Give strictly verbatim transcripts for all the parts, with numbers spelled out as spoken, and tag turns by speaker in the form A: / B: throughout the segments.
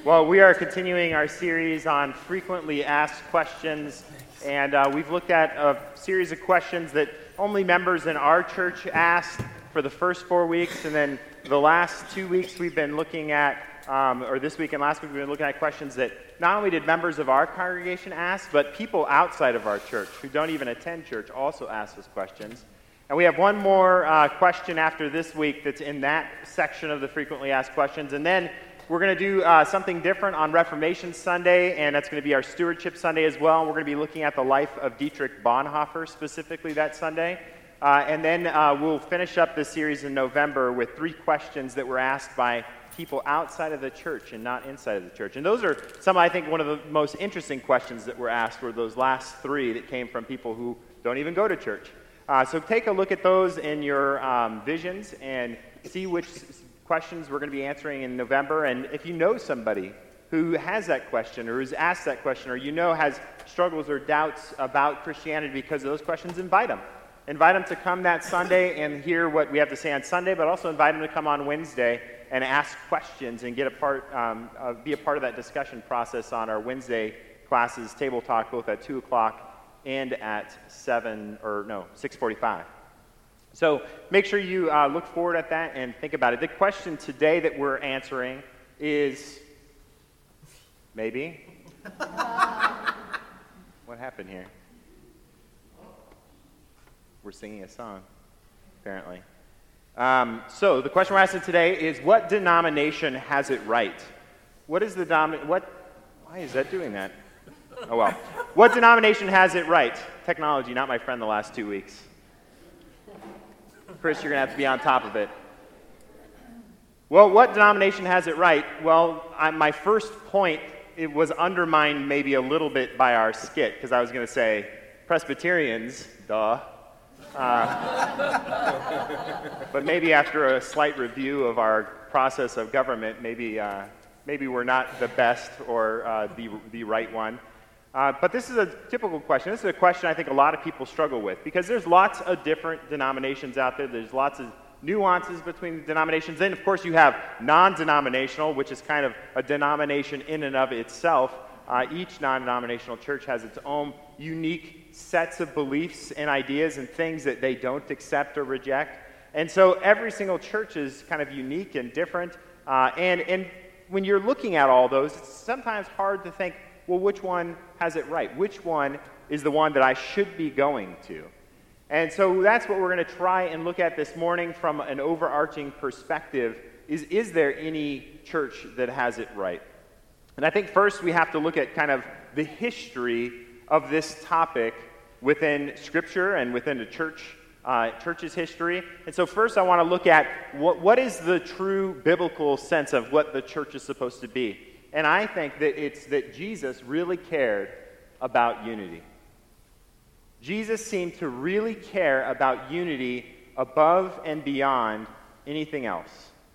A: Well, we are continuing our series on frequently asked questions, and uh, we've looked at a series of questions that only members in our church asked for the first four weeks, and then the last two weeks we've been looking at, um, or this week and last week we've been looking at questions that not only did members of our congregation ask, but people outside of our church who don't even attend church also ask us questions. And we have one more uh, question after this week that's in that section of the frequently asked questions, and then we're going to do uh, something different on Reformation Sunday, and that's going to be our Stewardship Sunday as well. We're going to be looking at the life of Dietrich Bonhoeffer specifically that Sunday. Uh, and then uh, we'll finish up this series in November with three questions that were asked by people outside of the church and not inside of the church. And those are some, I think, one of the most interesting questions that were asked were those last three that came from people who don't even go to church. Uh, so take a look at those in your um, visions and see which questions we're going to be answering in November. And if you know somebody who has that question or who's asked that question or you know has struggles or doubts about Christianity because of those questions, invite them. Invite them to come that Sunday and hear what we have to say on Sunday, but also invite them to come on Wednesday and ask questions and get a part, um, uh, be a part of that discussion process on our Wednesday classes, Table Talk, both at two o'clock and at seven, or no, six forty-five. So make sure you uh, look forward at that and think about it. The question today that we're answering is, maybe? What happened here? We're singing a song, apparently. Um, so the question we're asking today is, what denomination has it right? What is the dom- what? Why is that doing that? Oh well. What denomination has it right? Technology, not my friend the last two weeks. Chris, you're going to have to be on top of it. Well, what denomination has it right? Well, I, my first point, it was undermined maybe a little bit by our skit, because I was going to say, Presbyterians, duh. Uh, but maybe after a slight review of our process of government, maybe uh, maybe we're not the best or uh, the, the right one. Uh, but this is a typical question. This is a question I think a lot of people struggle with because there's lots of different denominations out there. There's lots of nuances between denominations. Then, of course, you have non-denominational, which is kind of a denomination in and of itself. Uh, each non-denominational church has its own unique sets of beliefs and ideas and things that they don't accept or reject. And so every single church is kind of unique and different. Uh, and, and when you're looking at all those, it's sometimes hard to think, well, which one has it right? Which one is the one that I should be going to? And so that's what we're going to try and look at this morning from an overarching perspective, is is there any church that has it right? And I think first we have to look at kind of the history of this topic within Scripture and within the church, uh, church's history. And so first I want to look at what, what is the true biblical sense of what the church is supposed to be. And I think that it's that Jesus really cared about unity. Jesus seemed to really care about unity above and beyond anything else.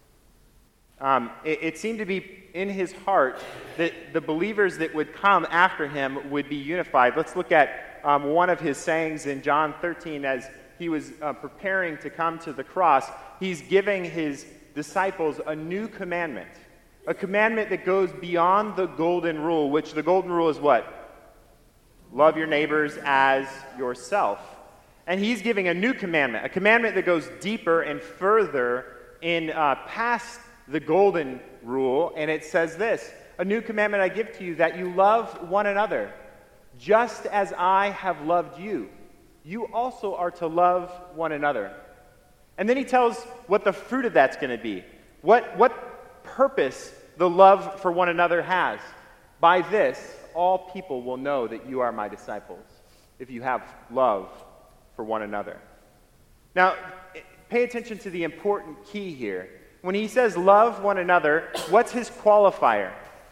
A: Um, it, it seemed to be in his heart that the believers that would come after him would be unified. Let's look at um, one of his sayings in John thirteen as he was uh, preparing to come to the cross. He's giving his disciples a new commandment. A commandment that goes beyond the golden rule, which the golden rule is what? Love your neighbors as yourself. And he's giving a new commandment, a commandment that goes deeper and further in uh, past the golden rule. And it says this, a new commandment I give to you, that you love one another, just as I have loved you. You also are to love one another. And then he tells what the fruit of that's going to be. What, what purpose the love for one another has. By this, all people will know that you are my disciples, if you have love for one another. Now, pay attention to the important key here. When he says love one another, what's his qualifier?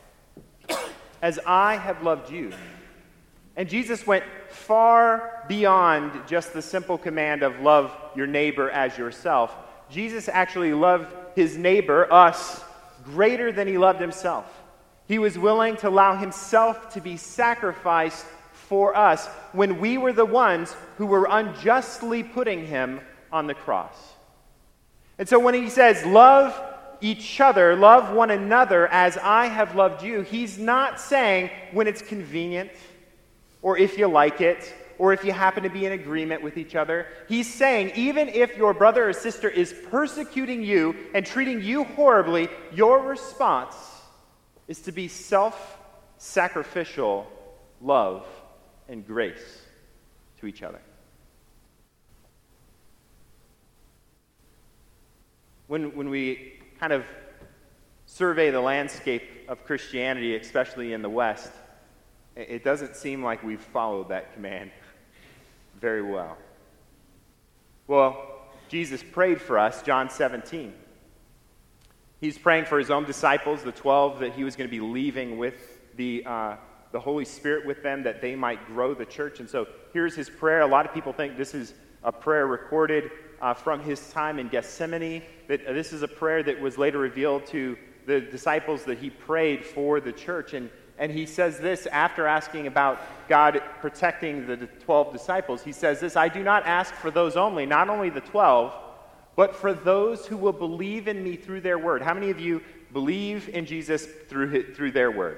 A: As I have loved you. And Jesus went far beyond just the simple command of love your neighbor as yourself. Jesus actually loved his neighbor, us, greater than he loved himself. He was willing to allow himself to be sacrificed for us when we were the ones who were unjustly putting him on the cross. And so when he says, love each other, love one another as I have loved you, he's not saying when it's convenient or if you like it or if you happen to be in agreement with each other. He's saying even if your brother or sister is persecuting you and treating you horribly, your response is to be self-sacrificial love and grace to each other. When, when we kind of survey the landscape of Christianity, especially in the West, it doesn't seem like we've followed that command very well. Well, Jesus prayed for us, John seventeen. He's praying for his own disciples, the twelve that he was going to be leaving with the, uh, the Holy Spirit with them, that they might grow the church. And so here's his prayer. A lot of people think this is a prayer recorded Uh, from his time in Gethsemane, that uh, this is a prayer that was later revealed to the disciples that he prayed for the church. And, and he says this after asking about God protecting the twelve disciples. He says this, I do not ask for those only, not only the twelve, but for those who will believe in me through their word. How many of you believe in Jesus through, his, through their word?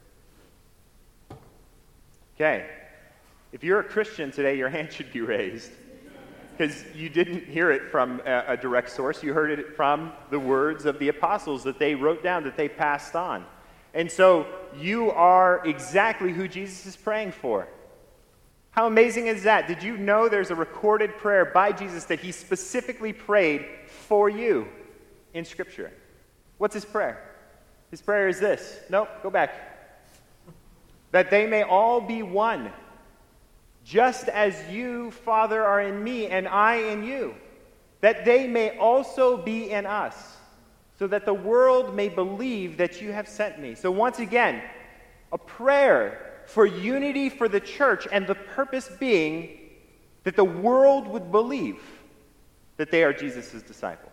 A: Okay. If you're a Christian today, your hand should be raised. Because you didn't hear it from a, a direct source. You heard it from the words of the apostles that they wrote down, that they passed on. And so you are exactly who Jesus is praying for. How amazing is that? Did you know there's a recorded prayer by Jesus that he specifically prayed for you in Scripture? What's his prayer? His prayer is this. Nope, go back. That they may all be one. Just as you, Father, are in me and I in you, that they may also be in us, so that the world may believe that you have sent me. So once again, a prayer for unity for the church, and the purpose being that the world would believe that they are Jesus' disciples.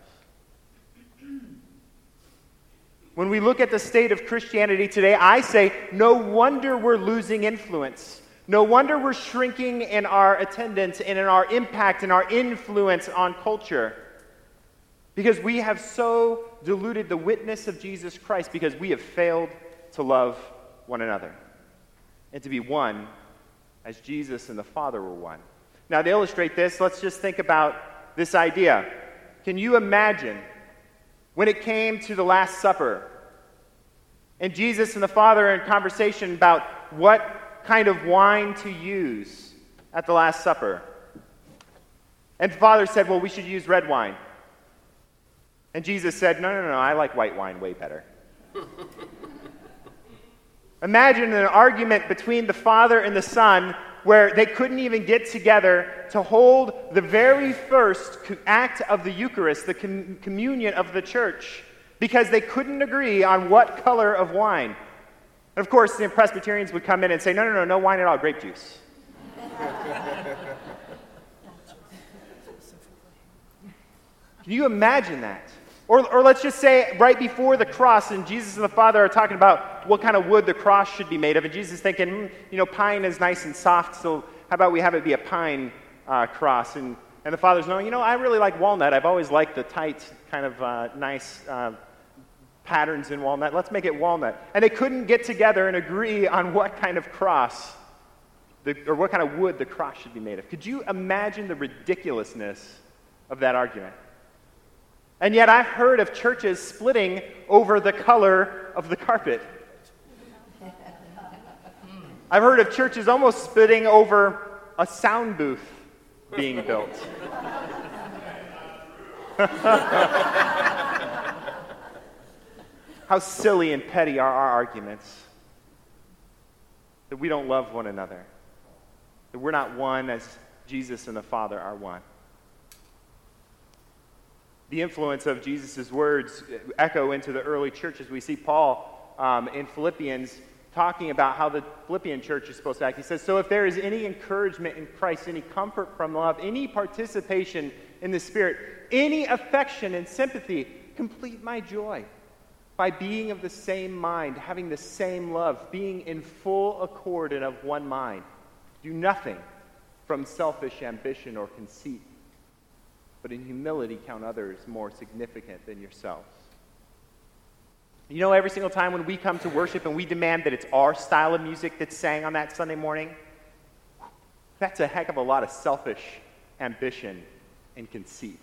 A: When we look at the state of Christianity today, I say, no wonder we're losing influence. No wonder we're shrinking in our attendance and in our impact and our influence on culture. Because we have so diluted the witness of Jesus Christ, because we have failed to love one another and to be one as Jesus and the Father were one. Now, to illustrate this, let's just think about this idea. Can you imagine when it came to the Last Supper and Jesus and the Father are in conversation about what kind of wine to use at the Last Supper? And the Father said, well, we should use red wine. And Jesus said, no, no, no, I like white wine way better. Imagine an argument between the Father and the Son where they couldn't even get together to hold the very first act of the Eucharist, the com- communion of the church, because they couldn't agree on what color of wine. And of course, the Presbyterians would come in and say, no, no, no, no wine at all, grape juice. Can you imagine that? Or, or let's just say right before the cross, and Jesus and the Father are talking about what kind of wood the cross should be made of, and Jesus is thinking, mm, you know, pine is nice and soft, so how about we have it be a pine uh, cross? And, and the Father's knowing, you know, I really like walnut. I've always liked the tight, kind of uh, nice uh, patterns in walnut. Let's make it walnut. And they couldn't get together and agree on what kind of cross, the, or what kind of wood the cross should be made of. Could you imagine the ridiculousness of that argument? And yet I've heard of churches splitting over the color of the carpet. I've heard of churches almost splitting over a sound booth being built. How silly and petty are our arguments. That we don't love one another. That we're not one as Jesus and the Father are one. The influence of Jesus' words echo into the early churches. We see Paul um, in Philippians talking about how the Philippian church is supposed to act. He says, so if there is any encouragement in Christ, any comfort from love, any participation in the Spirit, any affection and sympathy, complete my joy by being of the same mind, having the same love, being in full accord and of one mind. Do nothing from selfish ambition or conceit, but in humility count others more significant than yourselves. You know, every single time when we come to worship and we demand that it's our style of music that's sang on that Sunday morning, that's a heck of a lot of selfish ambition and conceit.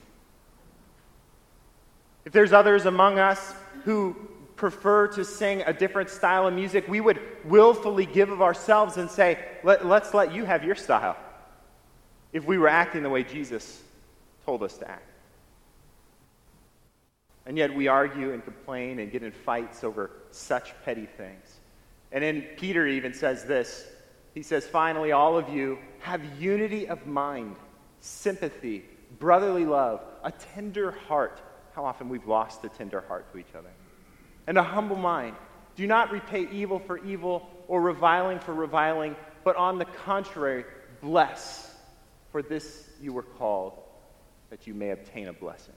A: If there's others among us who prefer to sing a different style of music, we would willfully give of ourselves and say, let, let's let you have your style, if we were acting the way Jesus told us to act. And yet we argue and complain and get in fights over such petty things. And then Peter even says this. He says, finally, all of you have unity of mind, sympathy, brotherly love, a tender heart. How often we've lost a tender heart to each other. And a humble mind. Do not repay evil for evil or reviling for reviling, but on the contrary, bless. For this you were called, that you may obtain a blessing.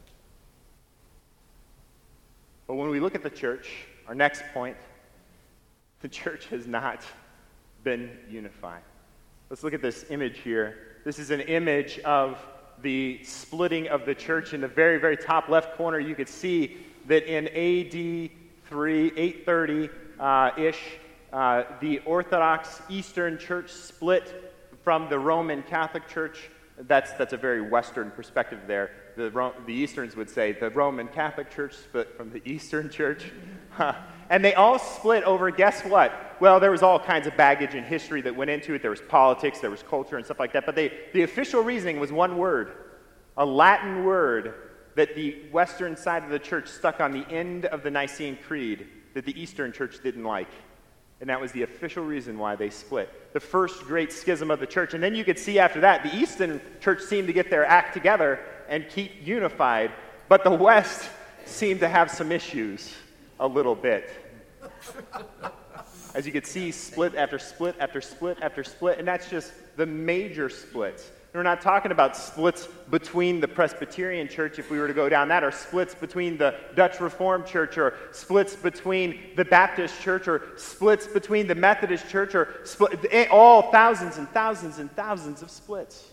A: But when we look at the church, our next point, the church has not been unified. Let's look at this image here. This is an image of the splitting of the church. In the very, very top left corner, you could see that in A D three, eight thirty-ish, uh, uh, the Orthodox Eastern Church split from the Roman Catholic Church. That's, that's a very Western perspective there. The, Ro- the Easterns would say the Roman Catholic Church split from the Eastern Church. And they all split over, guess what? Well, there was all kinds of baggage and history that went into it. There was politics, there was culture and stuff like that. But they, the official reasoning was one word, a Latin word that the Western side of the church stuck on the end of the Nicene Creed that the Eastern Church didn't like. And that was the official reason why they split. The first great schism of the church. And then you could see after that, the Eastern Church seemed to get their act together and keep unified. But the West seemed to have some issues a little bit. As you could see, split after split after split after split. And that's just the major splits. We're not talking about splits between the Presbyterian Church, if we were to go down that, or splits between the Dutch Reformed Church, or splits between the Baptist Church, or splits between the Methodist Church, or split, all thousands and thousands and thousands of splits.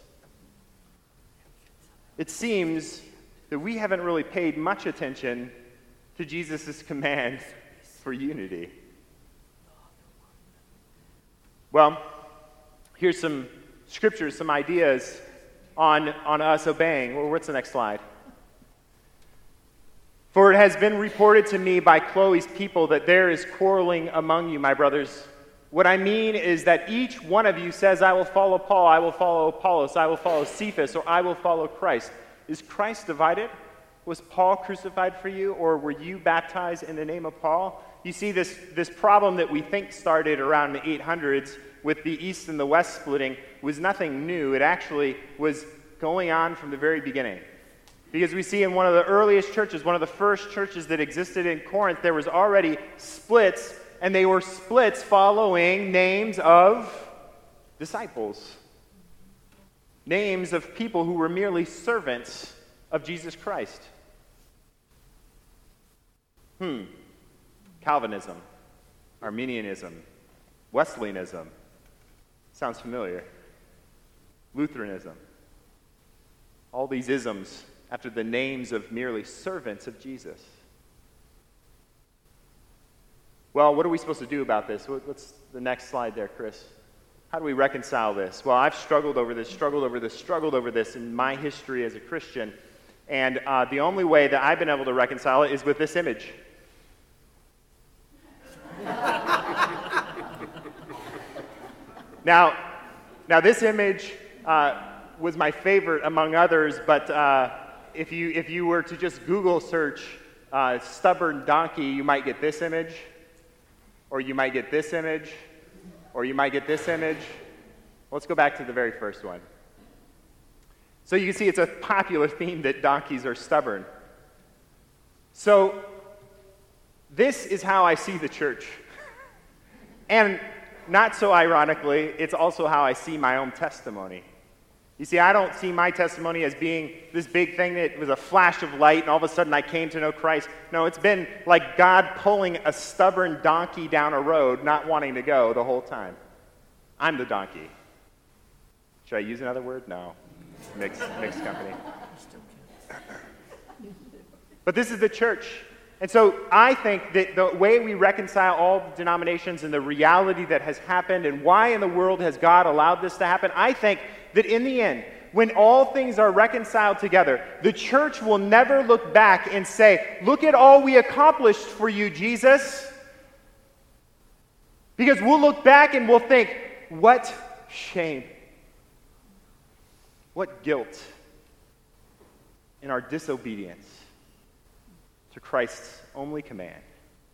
A: It seems that we haven't really paid much attention to Jesus' command for unity. Well, here's some scriptures, some ideas on, on us obeying. Well, what's the next slide? For it has been reported to me by Chloe's people that there is quarreling among you, my brothers. What I mean is that each one of you says, I will follow Paul, I will follow Apollos, I will follow Cephas, or I will follow Christ. Is Christ divided? Was Paul crucified for you, or were you baptized in the name of Paul? You see, this, this problem that we think started around the eight hundreds with the East and the West splitting was nothing new. It actually was going on from the very beginning. Because we see in one of the earliest churches, one of the first churches that existed in Corinth, there was already splits, and they were splits following names of disciples. Names of people who were merely servants of Jesus Christ. Hmm. Calvinism, Arminianism, Wesleyanism. Sounds familiar. Lutheranism. All these isms after the names of merely servants of Jesus. Well, what are we supposed to do about this? What's the next slide there, Chris? How do we reconcile this? Well, I've struggled over this, struggled over this, struggled over this in my history as a Christian. And uh, the only way that I've been able to reconcile it is with this image. Now, now this image uh, was my favorite among others, but uh, if you if you were to just Google search uh, stubborn donkey, you might get this image, or you might get this image, or you might get this image. Let's go back to the very first one. So you can see it's a popular theme that donkeys are stubborn. So this is how I see the church. And not so ironically, it's also how I see my own testimony. You see, I don't see my testimony as being this big thing that was a flash of light and all of a sudden I came to know Christ. No, it's been like God pulling a stubborn donkey down a road, not wanting to go the whole time. I'm the donkey. Should I use another word? No. Mixed, mixed company. But this is the church. And so I think that the way we reconcile all denominations and the reality that has happened and why in the world has God allowed this to happen, I think that in the end, when all things are reconciled together, the church will never look back and say, look at all we accomplished for you, Jesus. Because we'll look back and we'll think, what shame, what guilt in our disobedience to Christ's only command.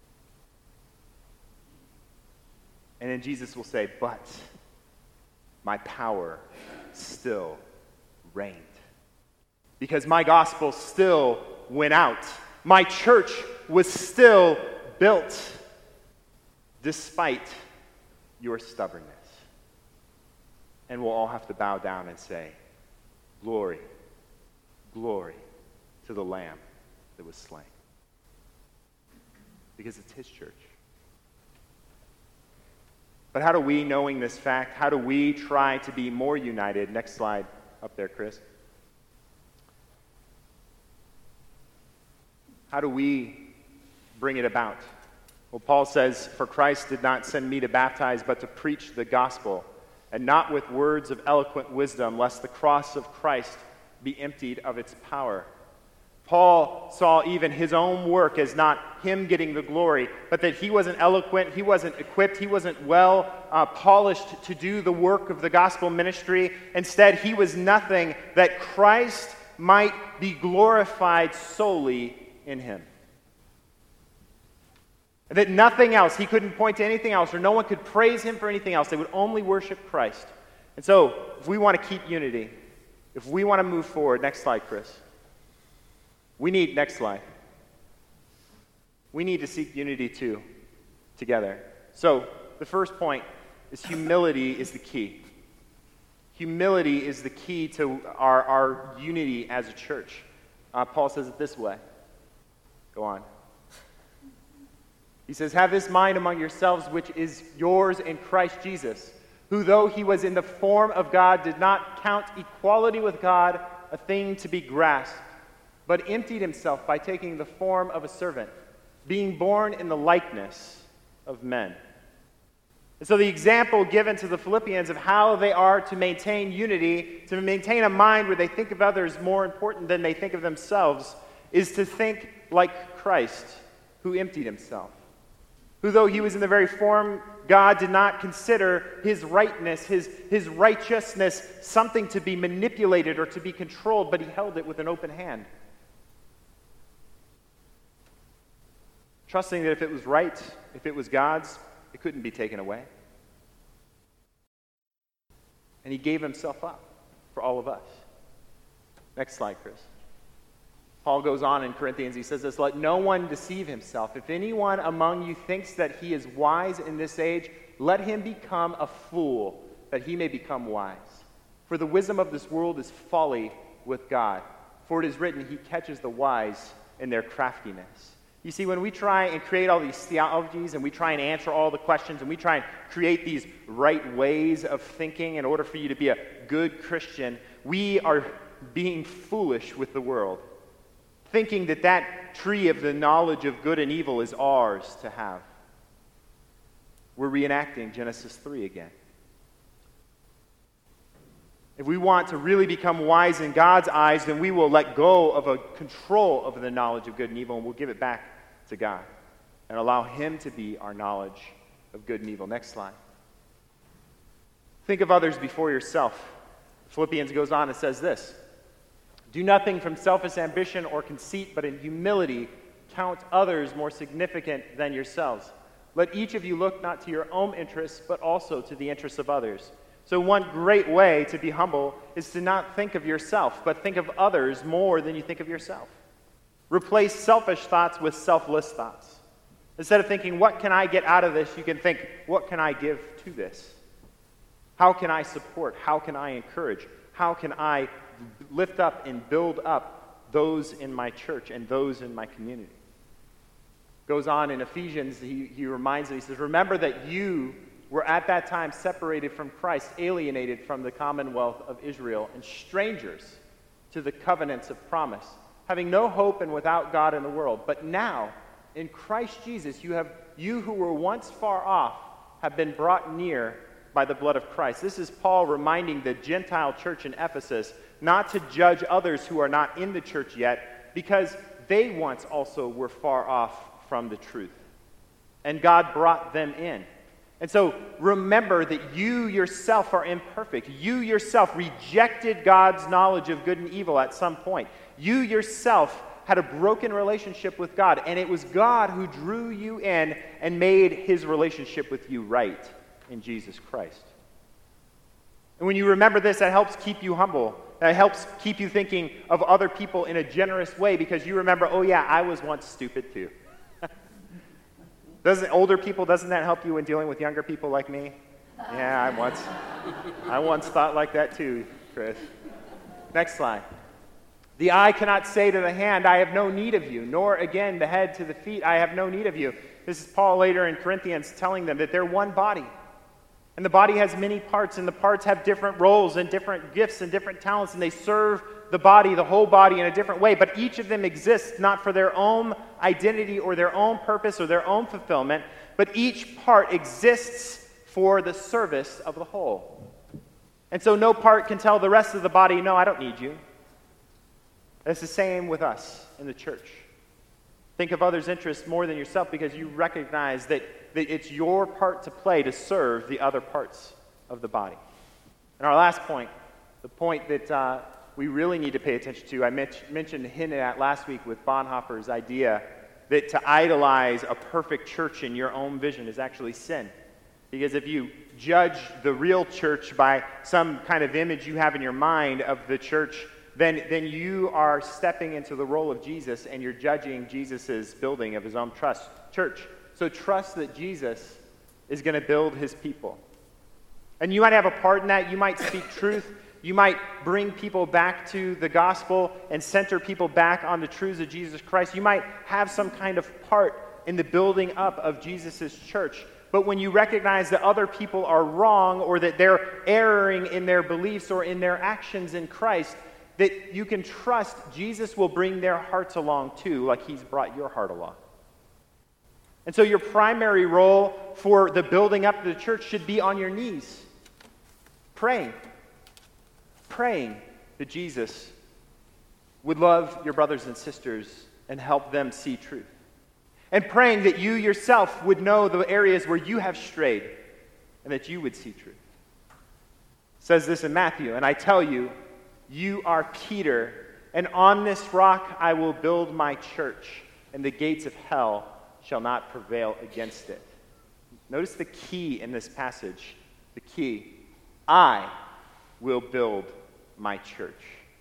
A: And then Jesus will say, but my power still reigned. Because my gospel still went out. My church was still built despite your stubbornness. And we'll all have to bow down and say, glory, glory to the Lamb that was slain. Because it's his church. But how do we, knowing this fact, how do we try to be more united? Next slide up there, Chris. How do we bring it about? Well, Paul says, for Christ did not send me to baptize, but to preach the gospel, and not with words of eloquent wisdom, lest the cross of Christ be emptied of its power. Paul saw even his own work as not him getting the glory, but that he wasn't eloquent, he wasn't equipped, he wasn't well uh, polished to do the work of the gospel ministry. Instead, he was nothing, that Christ might be glorified solely in him. That nothing else, he couldn't point to anything else, or no one could praise him for anything else. They would only worship Christ. And so, if we want to keep unity, if we want to move forward, next slide, Chris. We need, next slide. We need to seek unity too, together. So, the first point is humility is the key. Humility is the key to our, our unity as a church. Uh, Paul says it this way. Go on. He says, have this mind among yourselves, which is yours in Christ Jesus, who though he was in the form of God, did not count equality with God a thing to be grasped, but emptied himself by taking the form of a servant, being born in the likeness of men. And so the example given to the Philippians of how they are to maintain unity, to maintain a mind where they think of others more important than they think of themselves, is to think like Christ, who emptied himself. Who, though he was in the very form, God did not consider his rightness, his, his righteousness, something to be manipulated or to be controlled, but he held it with an open hand. Trusting that if it was right, if it was God's, it couldn't be taken away. And he gave himself up for all of us. Next slide, Chris. Paul goes on in Corinthians, he says this, let no one deceive himself. If anyone among you thinks that he is wise in this age, let him become a fool, that he may become wise. For the wisdom of this world is folly with God. For it is written, he catches the wise in their craftiness. You see, when we try and create all these theologies and we try and answer all the questions and we try and create these right ways of thinking in order for you to be a good Christian, we are being foolish with the world, thinking that that tree of the knowledge of good and evil is ours to have. We're reenacting Genesis three again. If we want to really become wise in God's eyes, then we will let go of a control of the knowledge of good and evil, and we'll give it back to God and allow him to be our knowledge of good and evil. Next slide. Think of others before yourself. Philippians goes on and says this, do nothing from selfish ambition or conceit, but in humility count others more significant than yourselves. Let each of you look not to your own interests, but also to the interests of others. So one great way to be humble is to not think of yourself, but think of others more than you think of yourself. Replace selfish thoughts with selfless thoughts. Instead of thinking, what can I get out of this, you can think, what can I give to this? How can I support? How can I encourage? How can I lift up and build up those in my church and those in my community? Goes on in Ephesians, he, he reminds them, he says, remember that you were at that time separated from Christ, alienated from the commonwealth of Israel, and strangers to the covenants of promise, having no hope and without God in the world. But now In Christ Jesus, you have you who were once far off have been brought near by the blood of Christ. This is Paul reminding the Gentile church in Ephesus not to judge others who are not in the church yet, because they once also were far off from the truth. And God brought them in. And so remember that you yourself are imperfect. You yourself rejected God's knowledge of good and evil at some point. You yourself had a broken relationship with God, and it was God who drew you in and made his relationship with you right in Jesus Christ. And when you remember this, that helps keep you humble. That helps keep you thinking of other people in a generous way, because you remember, oh yeah, I was once stupid too. Doesn't older people, doesn't that help you in dealing with younger people like me? Yeah, I once, I once thought like that too, Chris. Next slide. The eye cannot say to the hand, I have no need of you, nor again the head to the feet, I have no need of you. This is Paul later in Corinthians telling them that they're one body. And the body has many parts, and the parts have different roles and different gifts and different talents, and they serve the body, the whole body, in a different way. But each of them exists not for their own identity or their own purpose or their own fulfillment, but each part exists for the service of the whole. And so no part can tell the rest of the body, no, I don't need you. It's the same with us in the church. Think of others' interests more than yourself, because you recognize that, that it's your part to play to serve the other parts of the body. And our last point, the point that uh, we really need to pay attention to, I met- mentioned, hinted at last week with Bonhoeffer's idea that to idolize a perfect church in your own vision is actually sin. Because if you judge the real church by some kind of image you have in your mind of the church, Then, then you are stepping into the role of Jesus, and you're judging Jesus' building of his own trust, church. So trust that Jesus is going to build his people. And you might have a part in that. You might speak truth. You might bring people back to the gospel and center people back on the truths of Jesus Christ. You might have some kind of part in the building up of Jesus' church. But when you recognize that other people are wrong, or that they're erring in their beliefs or in their actions in Christ, that you can trust Jesus will bring their hearts along too, like he's brought your heart along. And so your primary role for the building up of the church should be on your knees, praying. Praying that Jesus would love your brothers and sisters and help them see truth. And praying that you yourself would know the areas where you have strayed and that you would see truth. It says this in Matthew, and I tell you, you are Peter, and on this rock I will build my church, and the gates of hell shall not prevail against it. Notice the key in this passage. The key. I will build my church.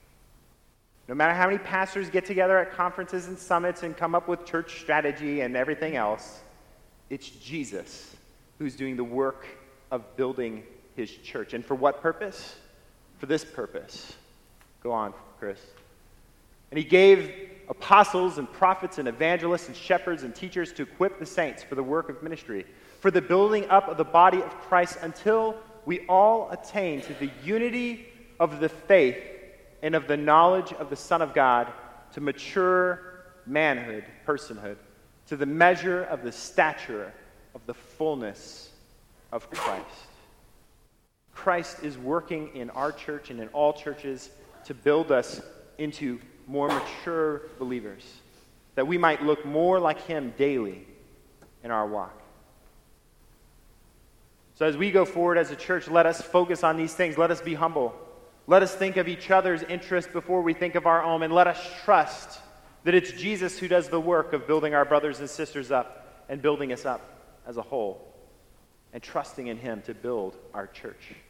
A: No matter how many pastors get together at conferences and summits and come up with church strategy and everything else, it's Jesus who's doing the work of building his church. And for what purpose? For this purpose. Go on, Chris. And he gave apostles and prophets and evangelists and shepherds and teachers to equip the saints for the work of ministry, for the building up of the body of Christ, until we all attain to the unity of the faith and of the knowledge of the Son of God, to mature manhood, personhood, to the measure of the stature of the fullness of Christ. Christ is working in our church and in all churches to build us into more mature believers, that we might look more like him daily in our walk. So as we go forward as a church, let us focus on these things. Let us be humble. Let us think of each other's interests before we think of our own, and let us trust that it's Jesus who does the work of building our brothers and sisters up and building us up as a whole, and trusting in him to build our church.